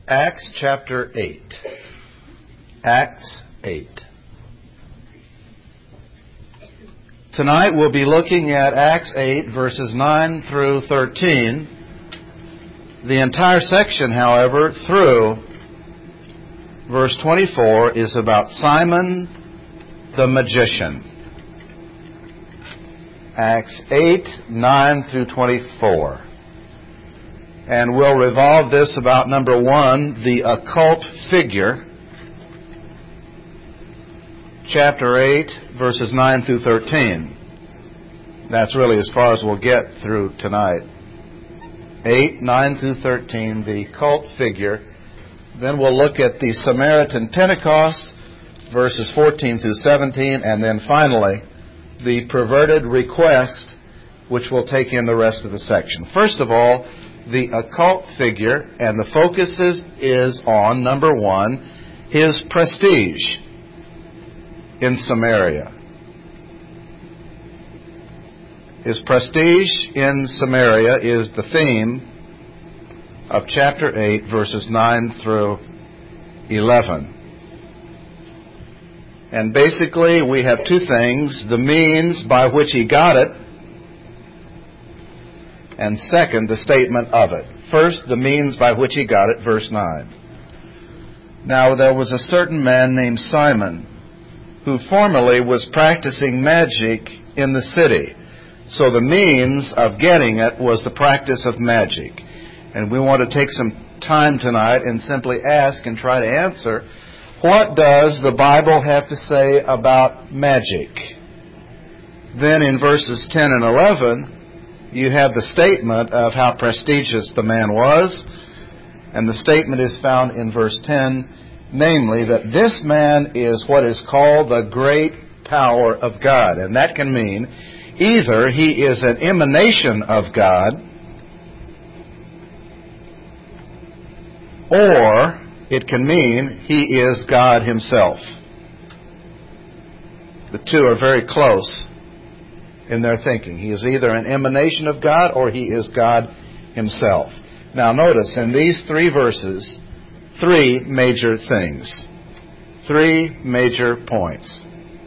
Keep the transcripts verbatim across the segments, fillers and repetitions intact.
Acts chapter eight. Acts eight. Tonight we'll be looking at Acts eight, verses nine through thirteen. The entire section, however, through verse twenty-four is about Simon the magician. Acts eight, nine through twenty-four. And we'll revolve this about, number one, the occult figure. Chapter eight, verses nine through thirteen. That's really as far as we'll get through tonight. eight, nine through thirteen, the cult figure. Then we'll look at the Samaritan Pentecost, verses fourteen through seventeen, and then finally, the perverted request, which will take in the rest of the section. First of all, the occult figure, and the focus is, is on, number one, his prestige in Samaria. His prestige in Samaria is the theme of chapter eight, verses nine through eleven. And basically, we have two things: the means by which he got it, and second, the statement of it. First, the means by which he got it, verse nine. Now there was a certain man named Simon, who formerly was practicing magic in the city. So the means of getting it was the practice of magic. And we want to take some time tonight and simply ask and try to answer, what does the Bible have to say about magic? Then in verses ten and eleven, you have the statement of how prestigious the man was, and the statement is found in verse ten, namely that this man is what is called the great power of God. And that can mean either he is an emanation of God, or it can mean he is God himself. The two are very close in their thinking. He is either an emanation of God or he is God himself. Now notice in these three verses, three major things. Three major points.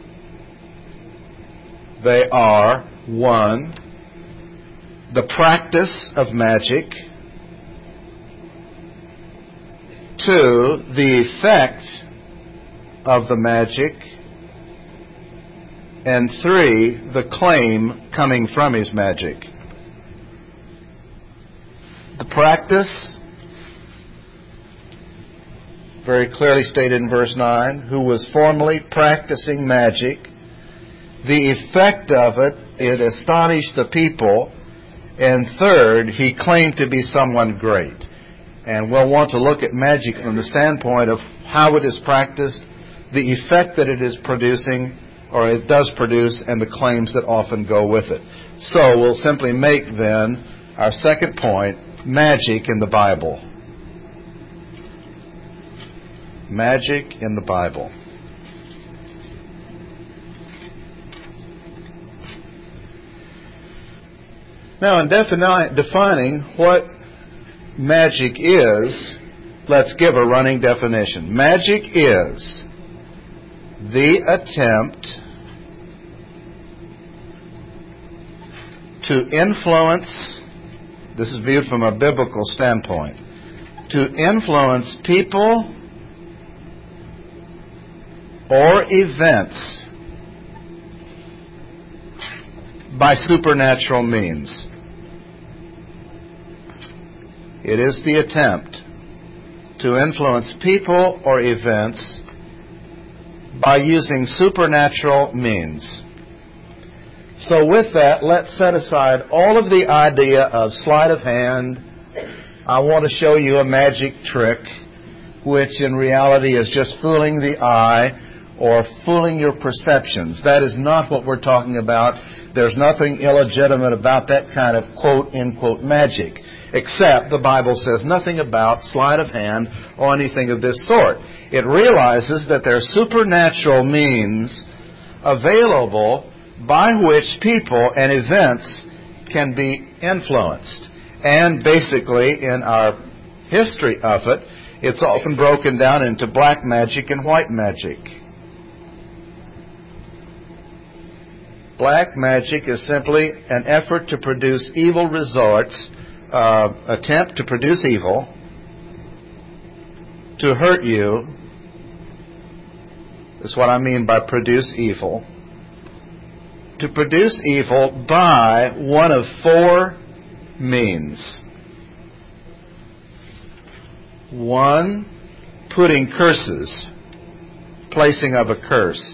They are, one, the practice of magic. Two, the effect of the magic. And three, the claim coming from his magic. The practice, very clearly stated in verse nine, who was formerly practicing magic. The effect of it, it astonished the people. And third, he claimed to be someone great. And we'll want to look at magic from the standpoint of how it is practiced, the effect that it is producing, or it does produce, and the claims that often go with it. So we'll simply make then our second point, magic in the Bible. Magic in the Bible. Now in defini- defining what magic is, let's give a running definition. Magic is the attempt to influence, this is viewed from a biblical standpoint, to influence people or events by supernatural means. It is the attempt to influence people or events by using supernatural means. So with that, let's set aside all of the idea of sleight of hand. I want to show you a magic trick, which in reality is just fooling the eye or fooling your perceptions. That is not what we're talking about. There's nothing illegitimate about that kind of quote-unquote magic, except the Bible says nothing about sleight of hand or anything of this sort. It realizes that there are supernatural means available by which people and events can be influenced. And basically, in our history of it, it's often broken down into black magic and white magic. Black magic is simply an effort to produce evil results, uh, attempt to produce evil, to hurt you. That's what I mean by produce evil. To produce evil by one of four means. One, putting curses, placing of a curse.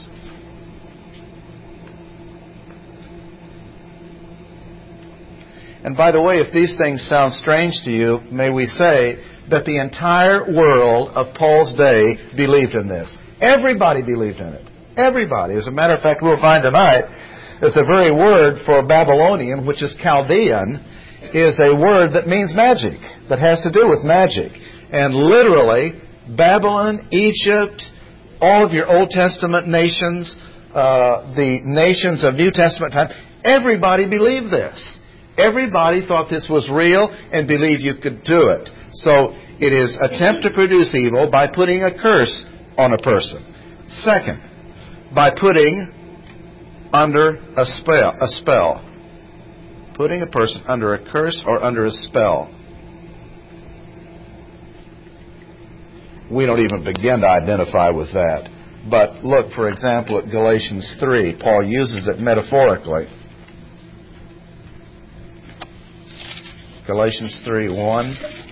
And by the way, if these things sound strange to you, may we say that the entire world of Paul's day believed in this. Everybody believed in it. Everybody. As a matter of fact, we'll find tonight that the very word for Babylonian, which is Chaldean, is a word that means magic, that has to do with magic. And literally, Babylon, Egypt, all of your Old Testament nations, uh, the nations of New Testament time, everybody believed this. Everybody thought this was real and believed you could do it. So it is attempt to produce evil by putting a curse on a person. Second, by putting under a spell, a spell. Putting a person under a curse or under a spell. We don't even begin to identify with that. But look, for example, at Galatians three. Paul uses it metaphorically. Galatians three one.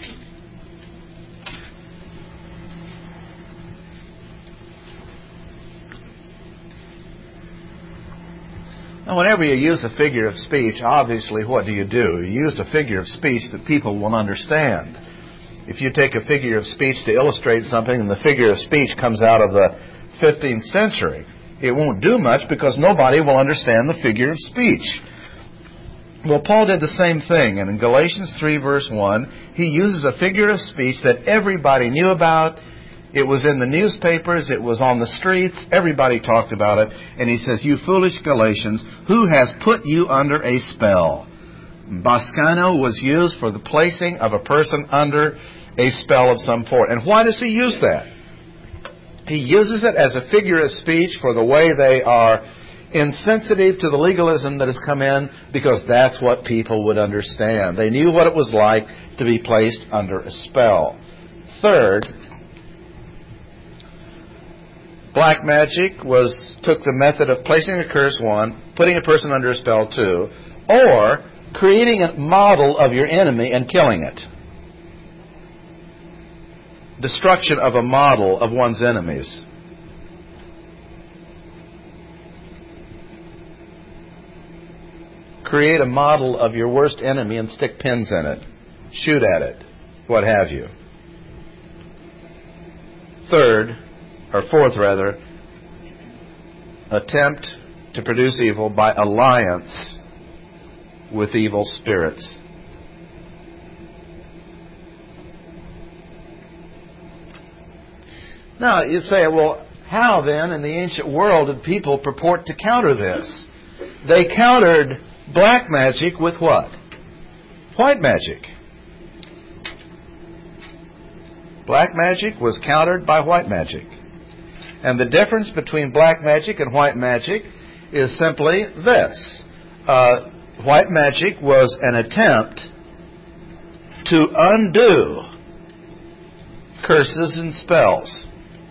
Now, whenever you use a figure of speech, obviously what do you do? You use a figure of speech that people will understand. If you take a figure of speech to illustrate something and the figure of speech comes out of the fifteenth century, it won't do much because nobody will understand the figure of speech. Well, Paul did the same thing, and in Galatians three verse one, he uses a figure of speech that everybody knew about. It was in the newspapers, it was on the streets, everybody talked about it, and he says, "You foolish Galatians, who has put you under a spell?" Baskano was used for the placing of a person under a spell of some sort. And why does he use that? He uses it as a figure of speech for the way they are insensitive to the legalism that has come in, because that's what people would understand. They knew what it was like to be placed under a spell. Third, black magic was took the method of placing a curse, one, putting a person under a spell, two, or creating a model of your enemy and killing it. Destruction of a model of one's enemies. Create a model of your worst enemy and stick pins in it. Shoot at it. What have you. Third, or fourth rather, attempt to produce evil by alliance with evil spirits. Now, you say, well, how then in the ancient world did people purport to counter this? They countered black magic with what? White magic. Black magic was countered by white magic. And the difference between black magic and white magic is simply this. Uh, white magic was an attempt to undo curses and spells.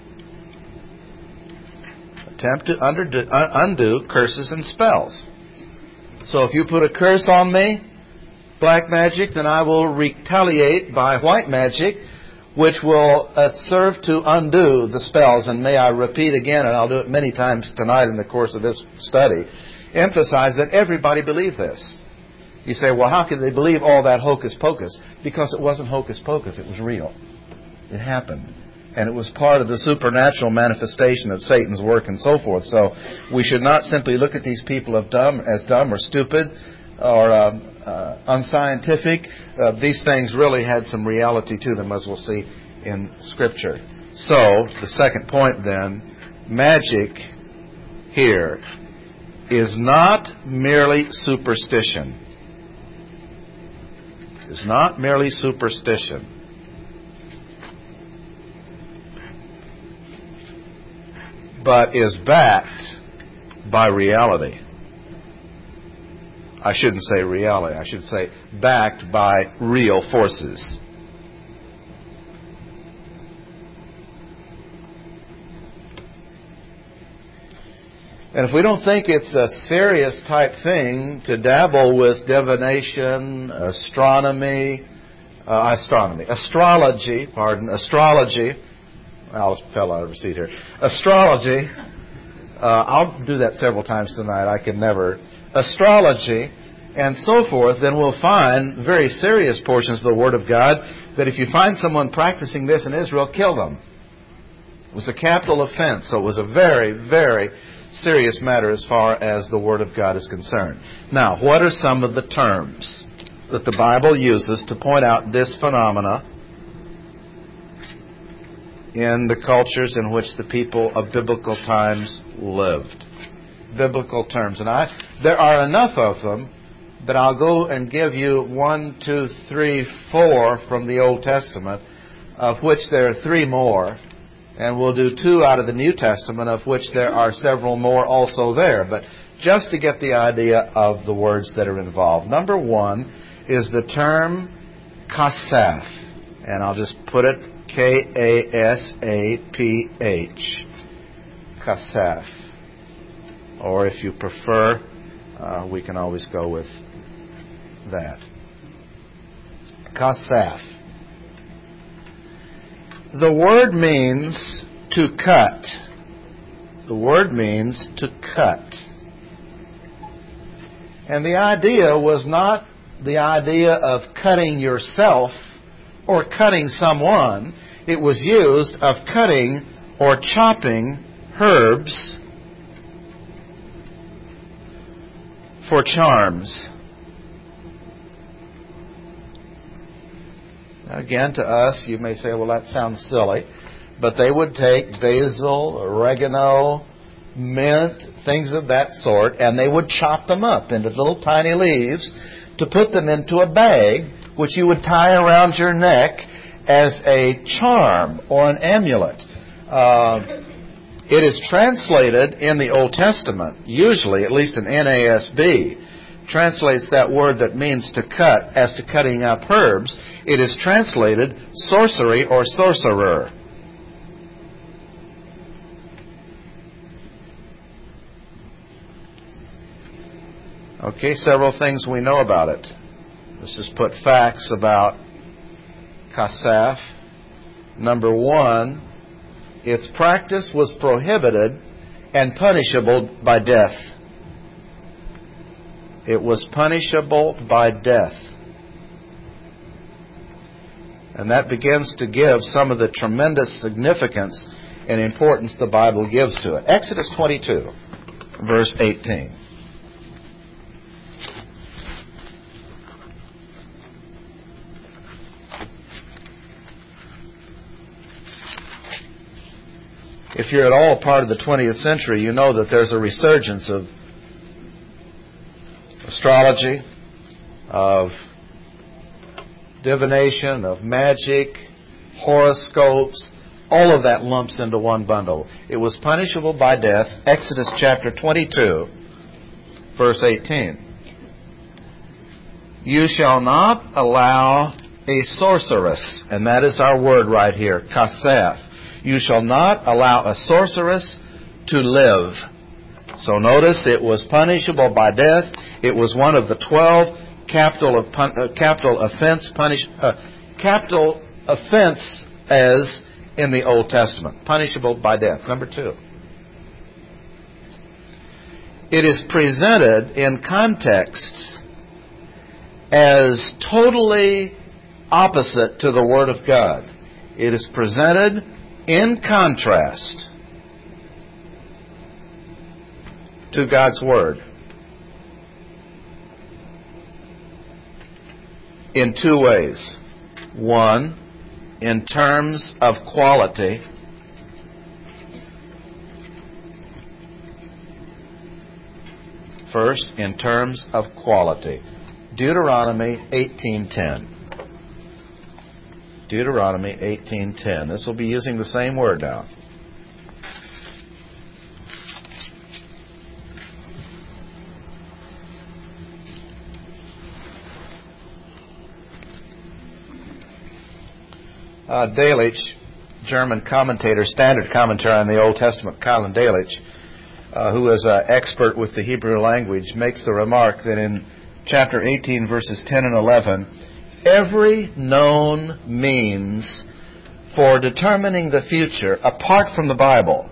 Attempt to undo, undo curses and spells. So if you put a curse on me, black magic, then I will retaliate by white magic, which will uh, serve to undo the spells. And may I repeat again, and I'll do it many times tonight in the course of this study, emphasize that everybody believed this. You say, well, how could they believe all that hocus pocus? Because it wasn't hocus pocus, it was real. It happened. And it was part of the supernatural manifestation of Satan's work and so forth. So we should not simply look at these people of dumb, as dumb or stupid or uh, uh, unscientific. Uh, these things really had some reality to them, as we'll see in Scripture. So, the second point then, magic here is not merely superstition. It's not merely superstition. but is backed by reality. I shouldn't say reality. I should say backed by real forces. And if we don't think it's a serious type thing to dabble with divination, astronomy, uh, astronomy, astrology, pardon, astrology, I almost fell out of a seat here. Astrology, uh, I'll do that several times tonight. I can never. Astrology and so forth, then we'll find very serious portions of the Word of God that if you find someone practicing this in Israel, kill them. It was a capital offense, so it was a very, very serious matter as far as the Word of God is concerned. Now, what are some of the terms that the Bible uses to point out this phenomena in the cultures in which the people of biblical times lived? Biblical terms. And I, there are enough of them that I'll go and give you one, two, three, four from the Old Testament, of which there are three more. And we'll do two out of the New Testament, of which there are several more also there. But just to get the idea of the words that are involved. Number one is the term kasaph. And I'll just put it K A S A P H. Kasaph. Or if you prefer, uh, we can always go with that. Kasaph. The word means to cut. The word means to cut. And the idea was not the idea of cutting yourself or cutting someone. It was used of cutting or chopping herbs for charms. Again, to us, you may say, well, that sounds silly. But they would take basil, oregano, mint, things of that sort, and they would chop them up into little tiny leaves to put them into a bag, which you would tie around your neck as a charm or an amulet. Uh, it is translated in the Old Testament, usually, at least in N A S B, translates that word that means to cut as to cutting up herbs. It is translated sorcery or sorcerer. Okay, several things we know about it. Let's just put facts about kasaph. Number one, its practice was prohibited and punishable by death. It was punishable by death. And that begins to give some of the tremendous significance and importance the Bible gives to it. Exodus twenty-two, verse eighteen. If you're at all part of the twentieth century, you know that there's a resurgence of astrology, of divination, of magic, horoscopes. All of that lumps into one bundle. It was punishable by death. Exodus chapter twenty-two, verse eighteen. You shall not allow a sorceress, and that is our word right here, kasaph. You shall not allow a sorceress to live. So notice it was punishable by death. It was one of the twelve capital of pun- uh, capital offense punish uh, capital offense as in the Old Testament, punishable by death. Number two, it is presented in context as totally opposite to the Word of God. It is presented in contrast to God's Word in two ways. One, in terms of quality. First, in terms of quality. Deuteronomy eighteen ten. Deuteronomy eighteen ten. This will be using the same word now. Uh, Delitzsch, German commentator, standard commentary on the Old Testament, Colin Delitzsch, uh, who is an expert with the Hebrew language, makes the remark that in chapter eighteen, verses ten and eleven, every known means for determining the future, apart from the Bible,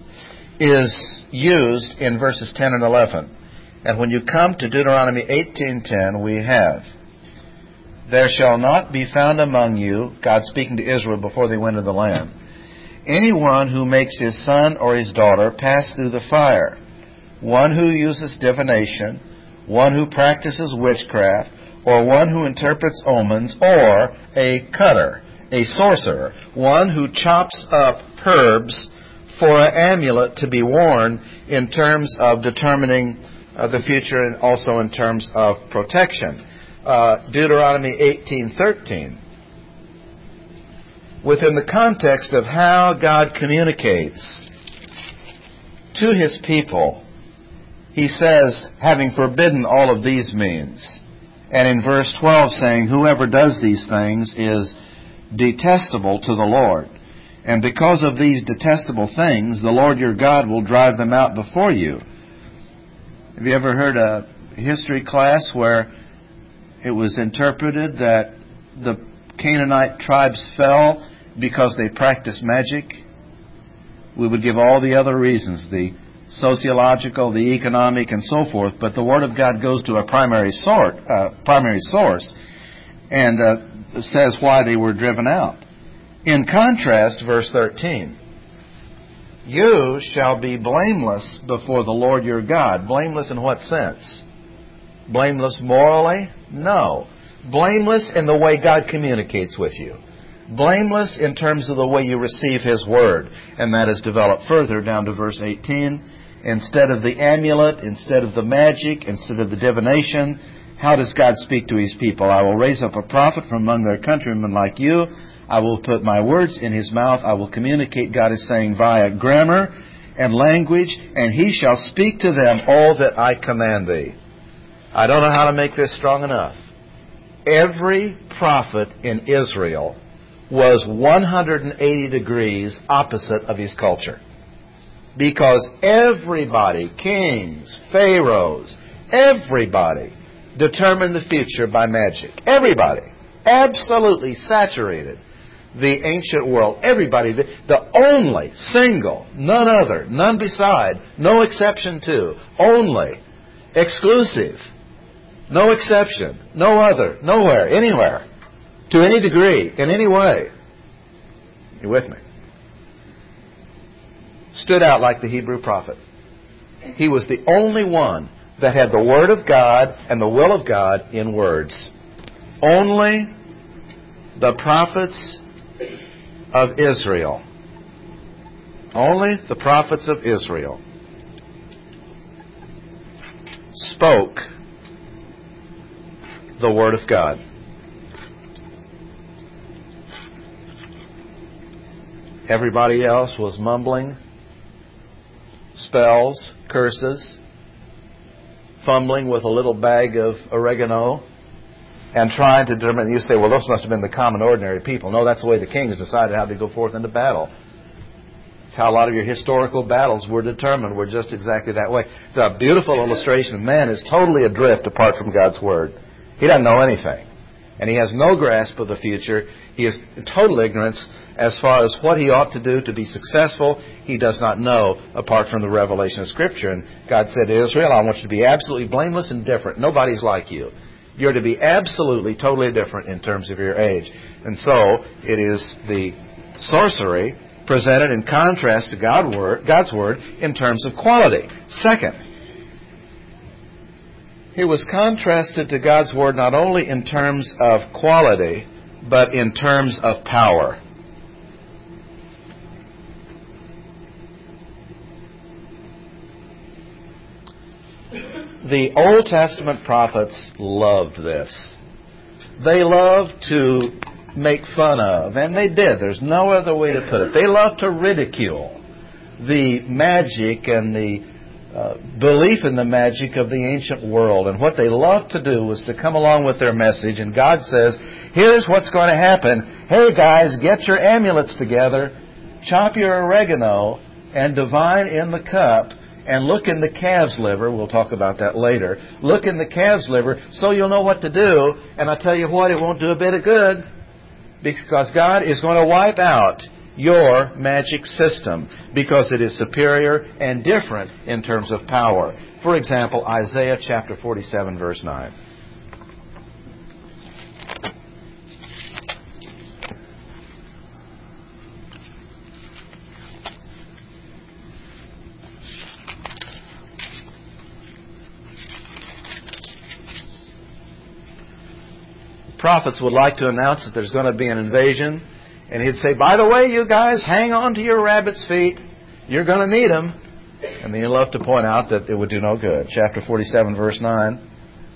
is used in verses ten and eleven. And when you come to Deuteronomy eighteen ten, we have, "There shall not be found among you," God speaking to Israel before they went into the land, "anyone who makes his son or his daughter pass through the fire, one who uses divination, one who practices witchcraft, or one who interprets omens, or a cutter," a sorcerer, one who chops up herbs for an amulet to be worn in terms of determining uh, the future and also in terms of protection. Uh, Deuteronomy eighteen thirteen. Within the context of how God communicates to His people, He says, having forbidden all of these means, and in verse twelve saying, "Whoever does these things is detestable to the Lord. And because of these detestable things, the Lord your God will drive them out before you." Have you ever heard a history class where it was interpreted that the Canaanite tribes fell because they practiced magic? We would give all the other reasons, the sociological, the economic, and so forth, but the Word of God goes to a primary sort, uh, primary source and uh, says why they were driven out. In contrast, verse thirteen, "You shall be blameless before the Lord your God." Blameless in what sense? Blameless morally? No. Blameless in the way God communicates with you. Blameless in terms of the way you receive His Word. And that is developed further down to verse eighteen. Instead of the amulet, instead of the magic, instead of the divination, how does God speak to His people? "I will raise up a prophet from among their countrymen like you. I will put my words in his mouth. I will communicate," God is saying, "via grammar and language, and he shall speak to them all that I command thee." I don't know how to make this strong enough. Every prophet in Israel was one hundred eighty degrees opposite of his culture. Because everybody, kings, pharaohs, everybody determined the future by magic. Everybody. Absolutely saturated the ancient world. Everybody. The, the only, single, none other, none beside, no exception to, only, exclusive, no exception, no other, nowhere, anywhere, to any degree, in any way. You with me? Stood out like the Hebrew prophet. He was the only one that had the Word of God and the will of God in words. Only the prophets of Israel, only the prophets of Israel spoke the Word of God. Everybody else was mumbling spells, curses, fumbling with a little bag of oregano, and trying to determine. You say, well, those must have been the common, ordinary people. No, that's the way the kings decided how to go forth into battle. It's how a lot of your historical battles were determined, were just exactly that way. It's a beautiful illustration of man is totally adrift apart from God's Word. He doesn't know anything. And he has no grasp of the future. He is in total ignorance as far as what he ought to do to be successful. He does not know apart from the revelation of Scripture. And God said to Israel, I want you to be absolutely blameless and different. Nobody's like you. You're to be absolutely, totally different in terms of your age. And so, it is the sorcery presented in contrast to God word, God's Word in terms of quality. Second, he was contrasted to God's Word not only in terms of quality, but in terms of power. The Old Testament prophets loved this. They loved to make fun of, and they did. There's no other way to put it. They loved to ridicule the magic and the uh, belief in the magic of the ancient world. And what they loved to do was to come along with their message. And God says, here's what's going to happen. Hey guys, get your amulets together, chop your oregano, and divine in the cup, and look in the calf's liver. We'll talk about that later. Look in the calf's liver so you'll know what to do. And I tell you what, it won't do a bit of good, because God is going to wipe out your magic system because it is superior and different in terms of power. For example, Isaiah chapter forty-seven, verse nine. Prophets would like to announce that there's going to be an invasion, and he'd say, by the way, you guys, hang on to your rabbit's feet. You're going to need them. And then he'd love to point out that it would do no good. Chapter forty-seven, verse nine.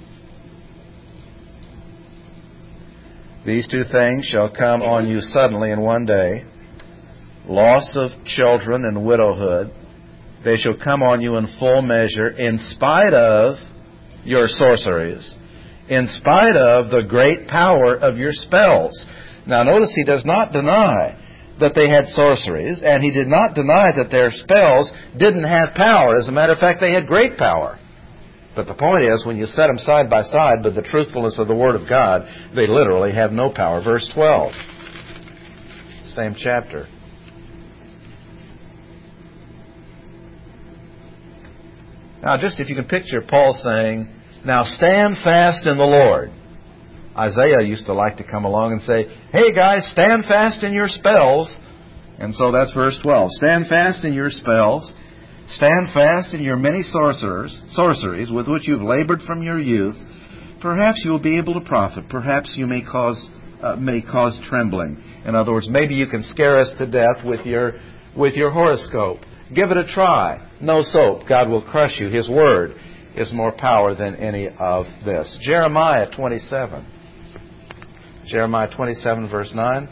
These two things shall come on you suddenly in one day, loss of children and widowhood. They shall come on you in full measure, in spite of your sorceries, in spite of the great power of your spells. Now notice he does not deny that they had sorceries, and he did not deny that their spells didn't have power. As a matter of fact, they had great power. But the point is, when you set them side by side with the truthfulness of the Word of God, they literally have no power. Verse twelve, same chapter. Now just if you can picture Paul saying, now stand fast in the Lord. Isaiah used to like to come along and say, hey guys, stand fast in your spells. And so that's verse twelve. Stand fast in your spells. Stand fast in your many sorcerers, sorceries with which you've labored from your youth. Perhaps you will be able to profit. Perhaps you may cause uh, may cause trembling. In other words, maybe you can scare us to death with your with your horoscope. Give it a try. No soap. God will crush you. His word is more power than any of this. Jeremiah twenty-seven. Jeremiah twenty-seven, verse nine.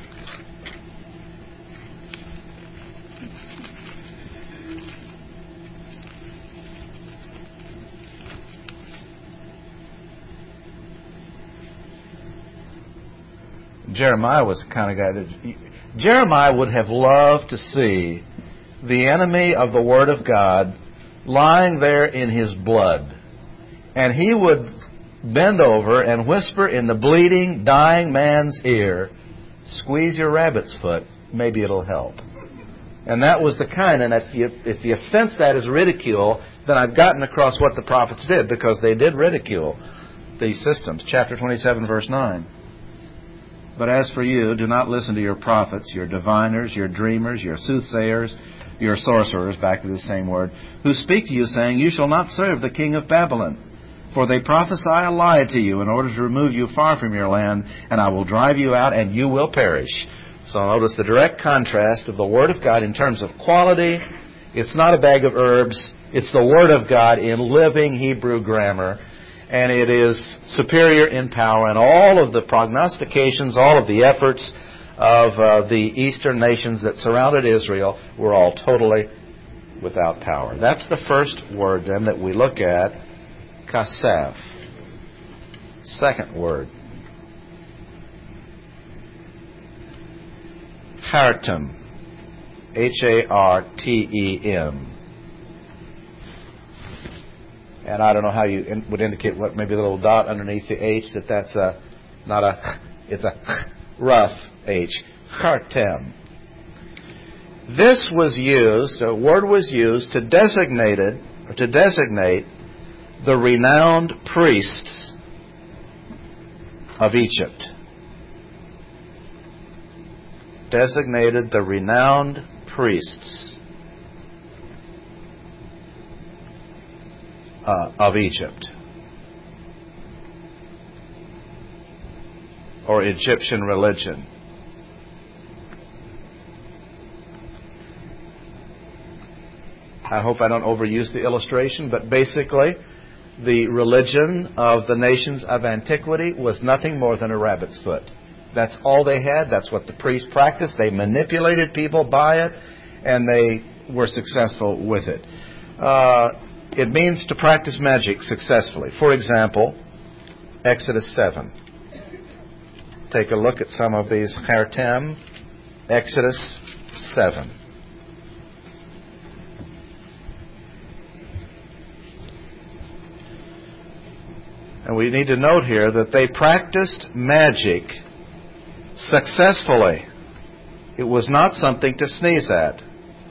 Jeremiah was the kind of guy that... Jeremiah would have loved to see the enemy of the Word of God lying there in his blood. And he would bend over and whisper in the bleeding, dying man's ear, squeeze your rabbit's foot, maybe it'll help. And that was the kind, and if you, if you sense that as ridicule, then I've gotten across what the prophets did, because they did ridicule these systems. Chapter twenty-seven, verse nine. But as for you, do not listen to your prophets, your diviners, your dreamers, your soothsayers, your sorcerers, back to the same word, who speak to you, saying, you shall not serve the king of Babylon. For they prophesy a lie to you in order to remove you far from your land, and I will drive you out, and you will perish. So notice the direct contrast of the Word of God in terms of quality. It's not a bag of herbs. It's the Word of God in living Hebrew grammar. And it is superior in power. And all of the prognostications, all of the efforts of uh, the eastern nations that surrounded Israel were all totally without power. That's the first word then that we look at, kasef. Second word, hartem. H A R T E M. And I don't know how you in, would indicate what, maybe a little dot underneath the H, that that's a, not a, it's a rough H. Hartem. This was used, a word was used to designate it, or to designate the renowned priests of Egypt. Designated the renowned priests Uh, of Egypt, or Egyptian religion. I hope I don't overuse the illustration, but basically the religion of the nations of antiquity was nothing more than a rabbit's foot. That's all they had. That's what the priests practiced. They manipulated people by it, and they were successful with it. Uh, it means to practice magic successfully. For example, Exodus seven. Take a look at some of these Hartem. Exodus seven. And we need to note here that they practiced magic successfully. It was not something to sneeze at.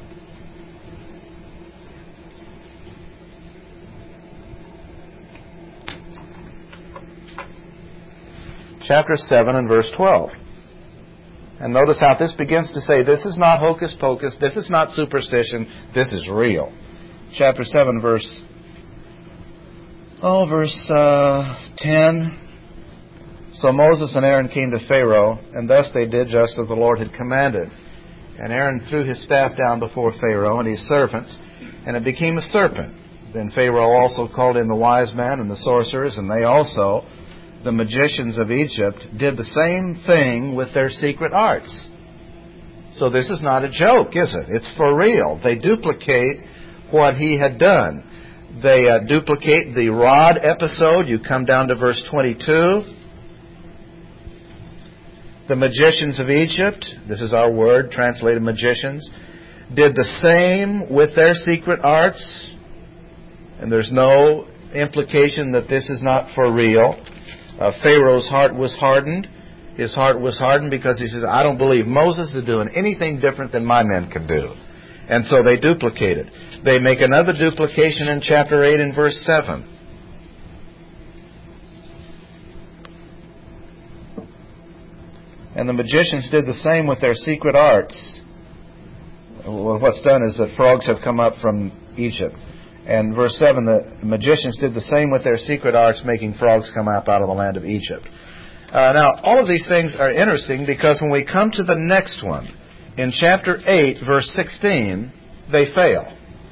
Chapter seven and verse twelve. And notice how this begins to say, this is not hocus pocus, this is not superstition, this is real. Chapter seven, verse, oh, verse uh, ten. So Moses and Aaron came to Pharaoh, and thus they did just as the Lord had commanded. And Aaron threw his staff down before Pharaoh and his servants, and it became a serpent. Then Pharaoh also called in the wise men and the sorcerers, and they also, the magicians of Egypt, did the same thing with their secret arts. So this is not a joke, is it? It's for real. They duplicate what he had done. They uh, duplicate the rod episode. You come down to verse twenty-two. The magicians of Egypt, this is our word, translated magicians, did the same with their secret arts. And there's no implication that this is not for real. Uh, Pharaoh's heart was hardened. His heart was hardened because he says, I don't believe Moses is doing anything different than my men can do. And so they duplicate it. They make another duplication in chapter eight and verse seven. And the magicians did the same with their secret arts. Well, what's done is that frogs have come up from Egypt. And verse seven, the magicians did the same with their secret arts, making frogs come up out of the land of Egypt. Uh, now, all of these things are interesting because when we come to the next one, in chapter eight, verse sixteen, they fail.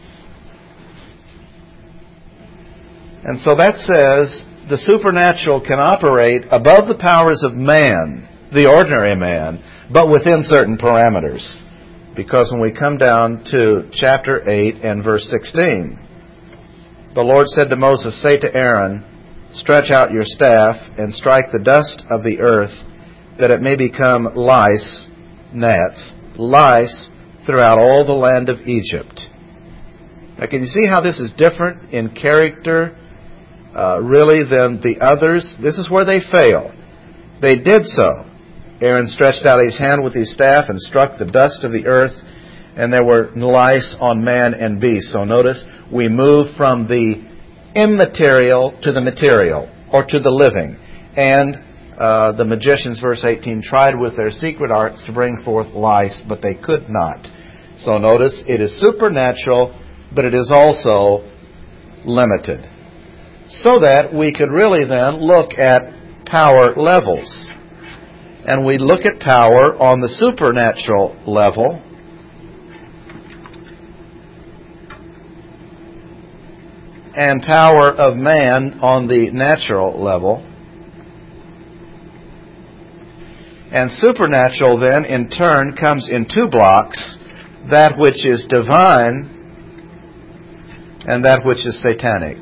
And so that says the supernatural can operate above the powers of man, the ordinary man, but within certain parameters. Because when we come down to chapter eight and verse sixteen, the Lord said to Moses, say to Aaron, stretch out your staff and strike the dust of the earth, that it may become lice, gnats, lice throughout all the land of Egypt. Now can you see how this is different in character uh, really than the others? This is where they fail. They did so. Aaron stretched out his hand with his staff and struck the dust of the earth, and there were lice on man and beast. So notice, we move from the immaterial to the material, or to the living. And uh, the magicians, verse eighteen, tried with their secret arts to bring forth lice, but they could not. So notice, it is supernatural, but it is also limited. So that we could really then look at power levels. And we look at power on the supernatural level. And power of man on the natural level. And supernatural then, in turn, comes in two blocks. That which is divine and that which is satanic.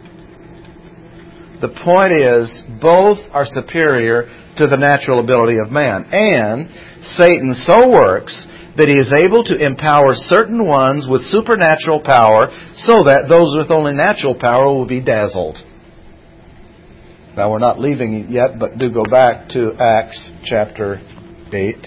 The point is, both are superior to the natural ability of man. And Satan so works that he is able to empower certain ones with supernatural power so that those with only natural power will be dazzled. Now we're not leaving it yet, but do go back to Acts chapter eight.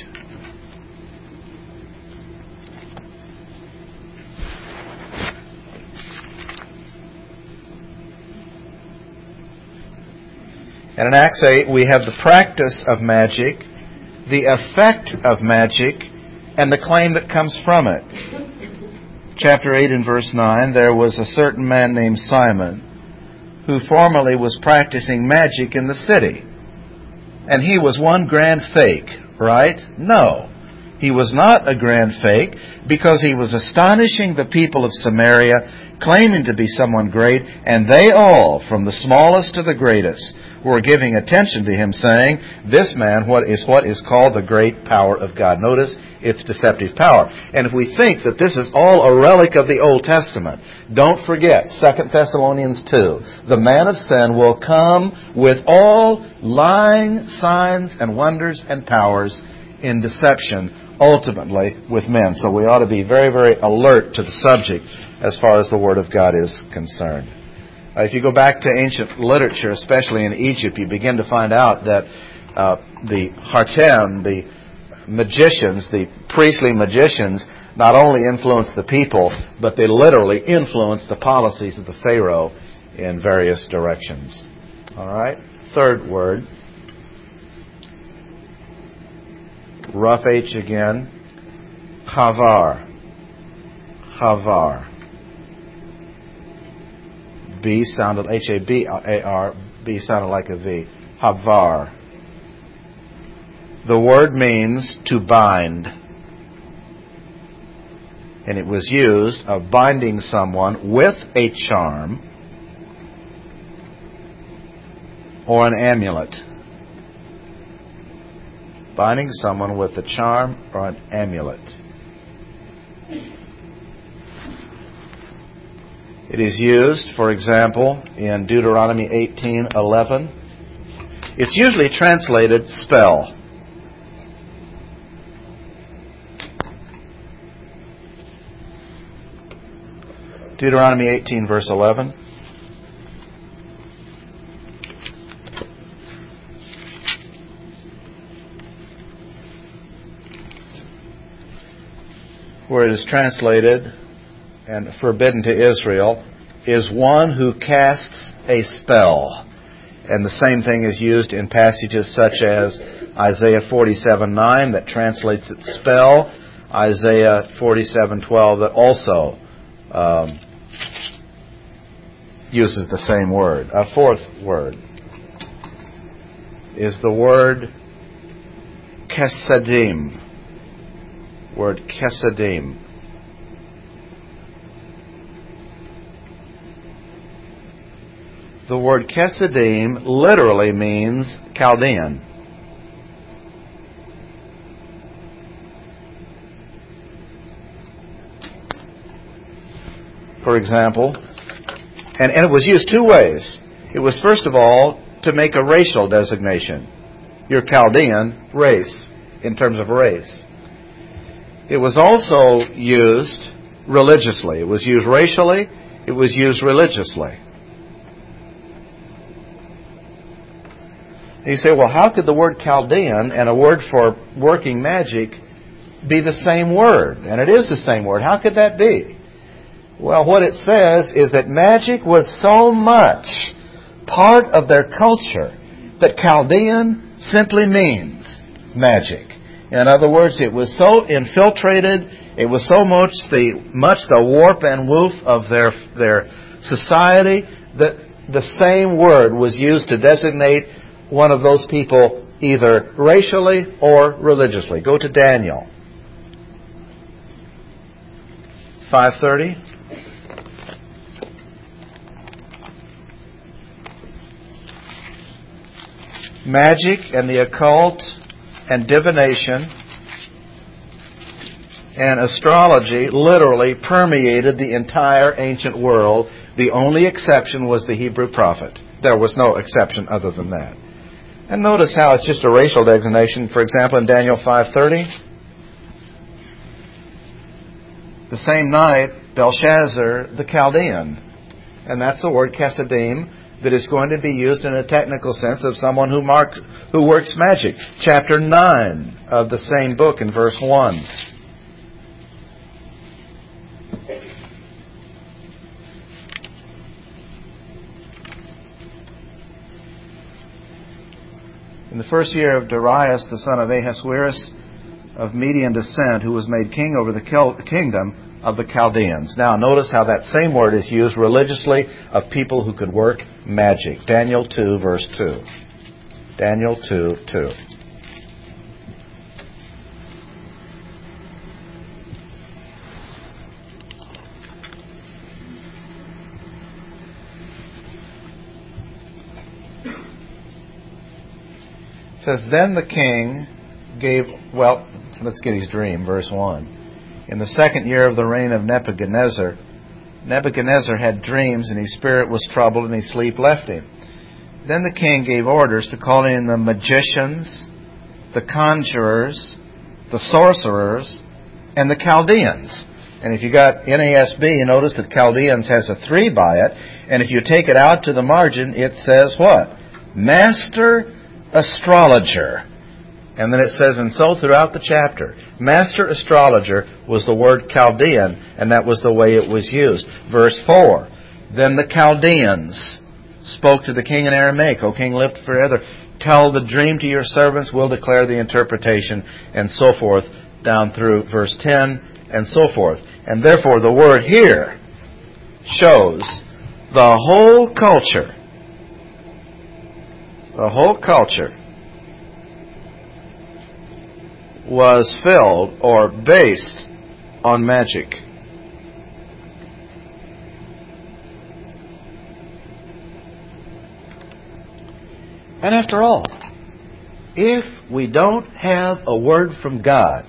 And in Acts eight, we have the practice of magic, the effect of magic, and the claim that comes from it. Chapter eight and verse nine, there was a certain man named Simon, who formerly was practicing magic in the city. And he was one grand fake, right? No. He was not a grand fake because he was astonishing the people of Samaria, claiming to be someone great, and they all, from the smallest to the greatest, were giving attention to him, saying, this man what is what is called the great power of God. Notice, it's deceptive power. And if we think that this is all a relic of the Old Testament, don't forget Second Thessalonians two. The man of sin will come with all lying signs and wonders and powers in deception, ultimately with men. So we ought to be very, very alert to the subject as far as the Word of God is concerned. Uh, if you go back to ancient literature, especially in Egypt, you begin to find out that uh, the Hartem, the magicians, the priestly magicians, not only influenced the people, but they literally influenced the policies of the Pharaoh in various directions. All right? Third word. Rough H again. Chavar. Chavar. B sounded, H A B A R, B sounded like a V. Havar. The word means to bind. And it was used of binding someone with a charm or an amulet. Binding someone with a charm or an amulet. It is used, for example, in Deuteronomy eighteen eleven. It's usually translated spell. Deuteronomy eighteen, verse eleven. Where it is translated and forbidden to Israel, is one who casts a spell. And the same thing is used in passages such as Isaiah forty-seven nine that translates it spell, Isaiah forty-seven twelve that also um, uses the same word. A fourth word is the word kesadim. Word kesadim. The word kesadim literally means Chaldean. For example, and, and it was used two ways. It was first of all to make a racial designation. Your Chaldean race, in terms of race. It was also used religiously. It was used racially. It was used religiously. And you say, well, how could the word Chaldean and a word for working magic be the same word? And it is the same word. How could that be? Well, what it says is that magic was so much part of their culture that Chaldean simply means magic. In other words, it was so infiltrated, it was so much the much the warp and woof of their their society that the same word was used to designate one of those people either racially or religiously. Go to Daniel five thirty. Magic and the occult and divination and astrology literally permeated the entire ancient world. The only exception was the Hebrew prophet. There was no exception other than that. And notice how it's just a racial designation. For example, in Daniel five thirty, the same night, Belshazzar the Chaldean. And that's the word kesadim that is going to be used in a technical sense of someone who marks, who works magic. Chapter nine of the same book in verse one. In the first year of Darius, the son of Ahasuerus, of Median descent, who was made king over the kingdom of the Chaldeans. Now, notice how that same word is used religiously of people who could work magic. Daniel two, verse two. Daniel two, two. says, Then the king gave, well, let's get his dream, verse one. In the second year of the reign of Nebuchadnezzar, Nebuchadnezzar had dreams, and his spirit was troubled, and his sleep left him. Then the king gave orders to call in the magicians, the conjurers, the sorcerers, and the Chaldeans. And if you got N A S B, you notice that Chaldeans has a three by it. And if you take it out to the margin, it says what? Master astrologer. And then it says, and so throughout the chapter, master astrologer was the word Chaldean, and that was the way it was used. Verse four, Then the Chaldeans spoke to the king in Aramaic, O king, live forever. Tell the dream to your servants, we'll declare the interpretation, and so forth, down through verse ten, and so forth. And therefore the word here shows the whole culture, the whole culture was filled or based on magic. And after all, if we don't have a word from God,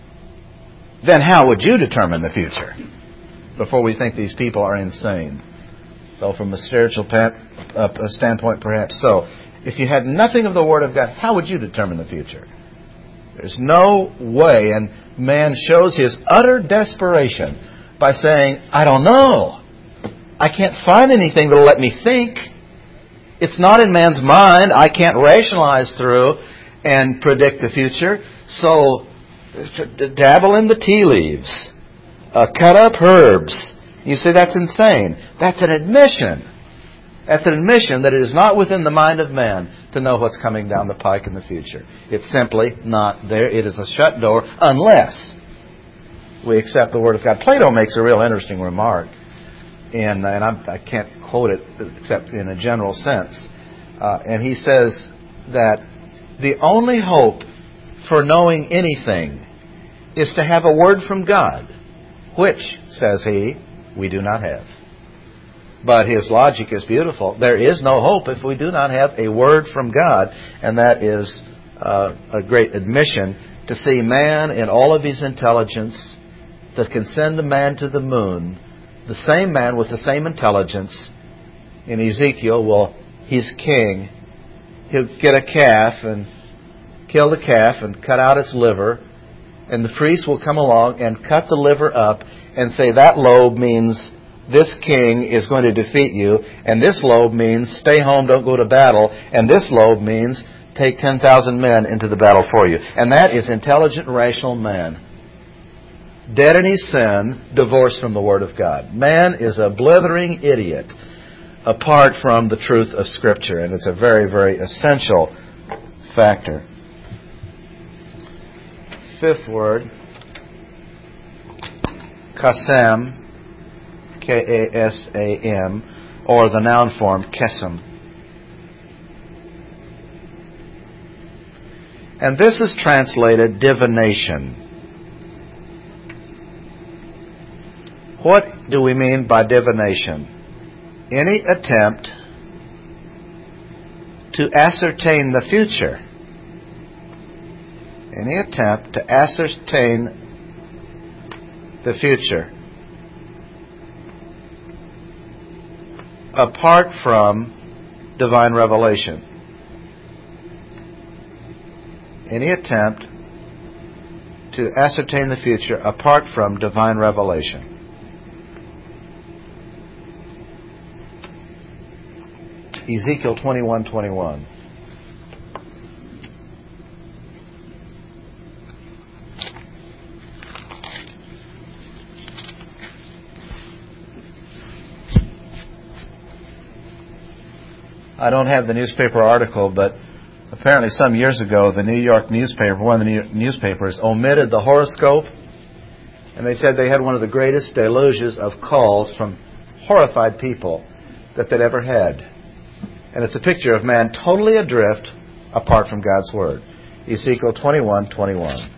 then how would you determine the future? Before we think these people are insane. Though from a spiritual uh, standpoint, perhaps so. If you had nothing of the Word of God, how would you determine the future? There's no way, and man shows his utter desperation by saying, I don't know. I can't find anything that will let me think. It's not in man's mind. I can't rationalize through and predict the future. So, dabble in the tea leaves. Uh, cut up herbs. You say that's insane. That's an admission. That's an admission that it is not within the mind of man to know what's coming down the pike in the future. It's simply not there. It is a shut door unless we accept the Word of God. Plato makes a real interesting remark, in, and I'm, I can't quote it except in a general sense. Uh, and he says that the only hope for knowing anything is to have a word from God, which, says he, we do not have. But his logic is beautiful. There is no hope if we do not have a word from God, and that is uh, a great admission to see man in all of his intelligence that can send a man to the moon, the same man with the same intelligence. In Ezekiel, well, he's king. He'll get a calf and kill the calf and cut out its liver, and the priest will come along and cut the liver up and say that lobe means this king is going to defeat you, and this lobe means stay home, don't go to battle, and this lobe means take ten thousand men into the battle for you. And that is intelligent, rational man. Dead in his sin, divorced from the Word of God. Man is a blithering idiot apart from the truth of Scripture, and it's a very, very essential factor. Fifth word, kasem, K A S A M, or the noun form, kesem. And this is translated divination. What do we mean by divination? Any attempt to ascertain the future. Any attempt to ascertain the future apart from divine revelation. Any attempt to ascertain the future apart from divine revelation. Ezekiel twenty-one twenty-one. I don't have the newspaper article, but apparently some years ago, the New York newspaper, one of the New newspapers, omitted the horoscope, and they said they had one of the greatest deluges of calls from horrified people that they'd ever had. And it's a picture of man totally adrift apart from God's Word. Ezekiel twenty-one twenty-one.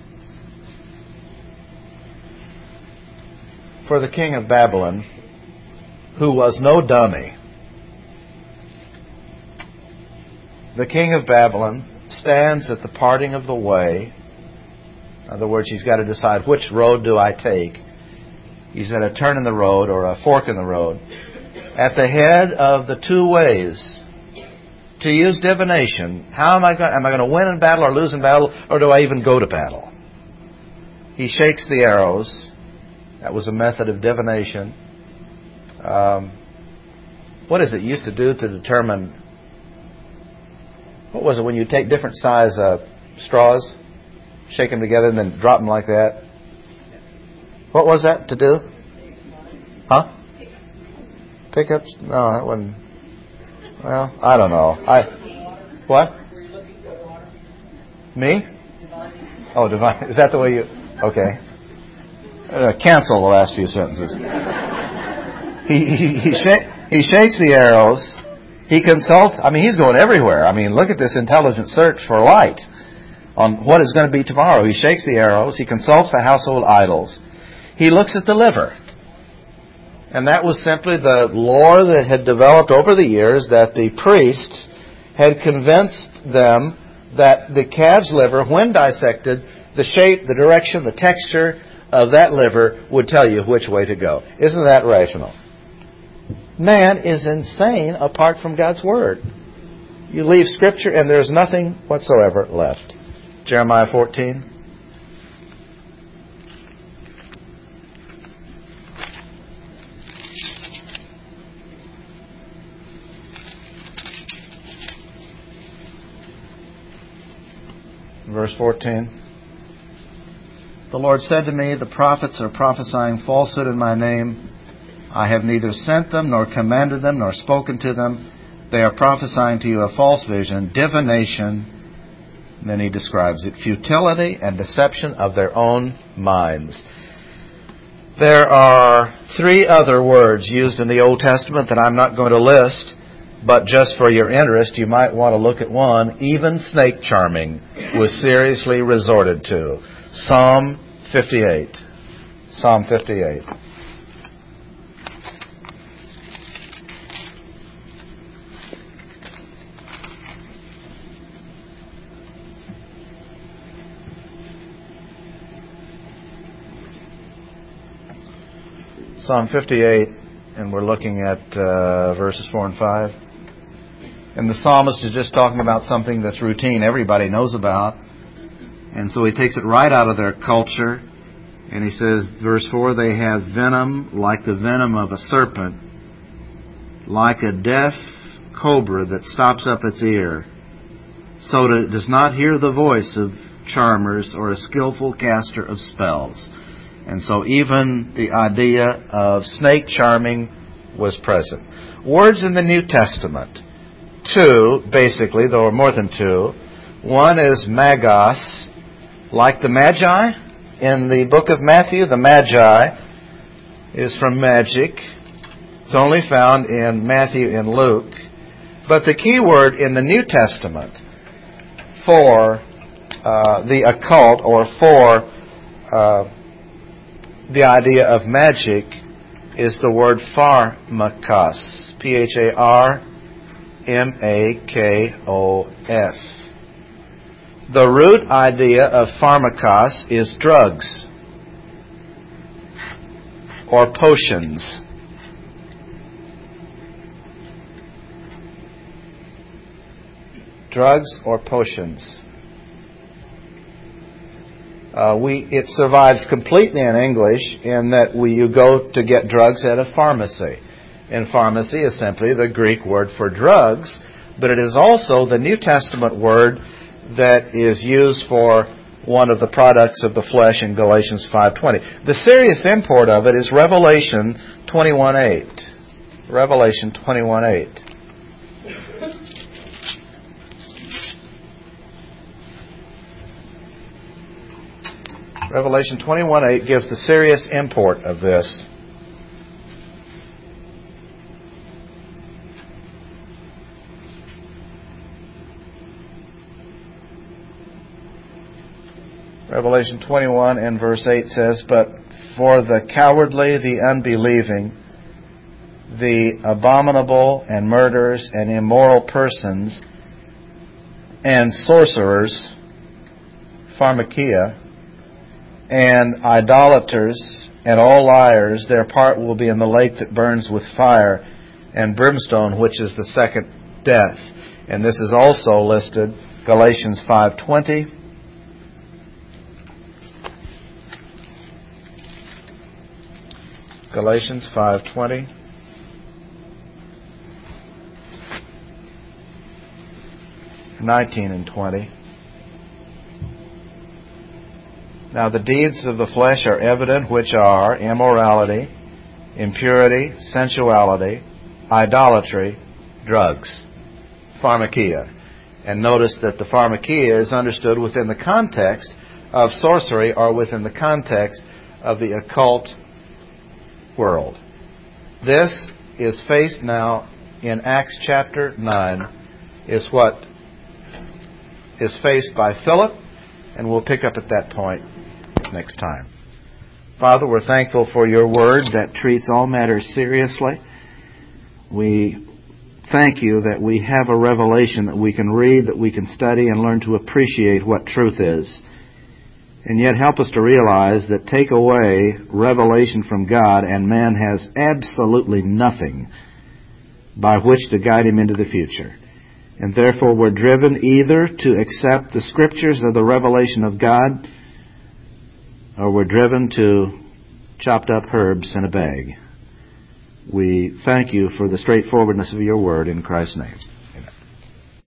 For the king of Babylon, who was no dummy, the king of Babylon stands at the parting of the way. In other words, he's got to decide, which road do I take? He's at a turn in the road or a fork in the road. At the head of the two ways, to use divination, how am I going? Am I going to win in battle or lose in battle, or do I even go to battle? He shakes the arrows. That was a method of divination. Um, what is it used to do to determine? What was it when you take different size uh, straws, shake them together, and then drop them like that? What was that to do? Huh? Pickups? No, that wasn't. Well, I don't know. I what? Me? Oh, divine. Is that the way you? Okay. Uh, cancel the last few sentences. he he he, sh- he shakes the arrows. He consults. I mean, he's going everywhere. I mean, look at this intelligent search for light on what is going to be tomorrow. He shakes the arrows. He consults the household idols. He looks at the liver. And that was simply the lore that had developed over the years, that the priests had convinced them that the calf's liver, when dissected, the shape, the direction, the texture of that liver would tell you which way to go. Isn't that rational? Man is insane apart from God's Word. You leave Scripture and there's nothing whatsoever left. Jeremiah fourteen. Verse fourteen. The Lord said to me, the prophets are prophesying falsehood in my name. I have neither sent them, nor commanded them, nor spoken to them. They are prophesying to you a false vision, divination. And then he describes it, futility and deception of their own minds. There are three other words used in the Old Testament that I'm not going to list, but just for your interest, you might want to look at one. Even snake charming was seriously resorted to. Psalm fifty-eight. Psalm fifty-eight. Psalm fifty-eight, and we're looking at uh, verses four and five. And the psalmist is just talking about something that's routine, everybody knows about. And so he takes it right out of their culture. And he says, verse four, they have venom like the venom of a serpent, like a deaf cobra that stops up its ear, so that it does not hear the voice of charmers or a skillful caster of spells. And so even the idea of snake charming was present. Words in the New Testament. Two, basically, there are more than two. One is magos, like the magi. In the book of Matthew, the magi is from magic. It's only found in Matthew and Luke. But the key word in the New Testament for uh, the occult, or for uh, the idea of magic, is the word pharmakos. P H A R M A K O S. The root idea of pharmakos is drugs or potions. Drugs or potions. Uh, we it survives completely in English in that we you go to get drugs at a pharmacy. And pharmacy is simply the Greek word for drugs, but it is also the New Testament word that is used for one of the products of the flesh in Galatians five twenty. The serious import of it is Revelation twenty-one eight. Revelation twenty-one eight. Revelation twenty-one eight gives the serious import of this. Revelation twenty-one and verse eight says, "But for the cowardly, the unbelieving, the abominable and murderers and immoral persons, and sorcerers, pharmakia, and idolaters, and all liars, their part will be in the lake that burns with fire and brimstone, which is the second death. And this is also listed, Galatians five twenty. Galatians five twenty. nineteen and twenty. Now the deeds of the flesh are evident, which are immorality, impurity, sensuality, idolatry, drugs, pharmakia. And notice that the pharmakia is understood within the context of sorcery or within the context of the occult world. This is faced now in Acts chapter nine, is what is faced by Philip, and we'll pick up at that point next time. Father, we're thankful for your word that treats all matters seriously. We thank you that we have a revelation that we can read, that we can study, and learn to appreciate what truth is. And yet help us to realize that take away revelation from God and man has absolutely nothing by which to guide him into the future. And therefore we're driven either to accept the Scriptures of the revelation of God, or we're driven to chopped up herbs in a bag. We thank you for the straightforwardness of your word in Christ's name.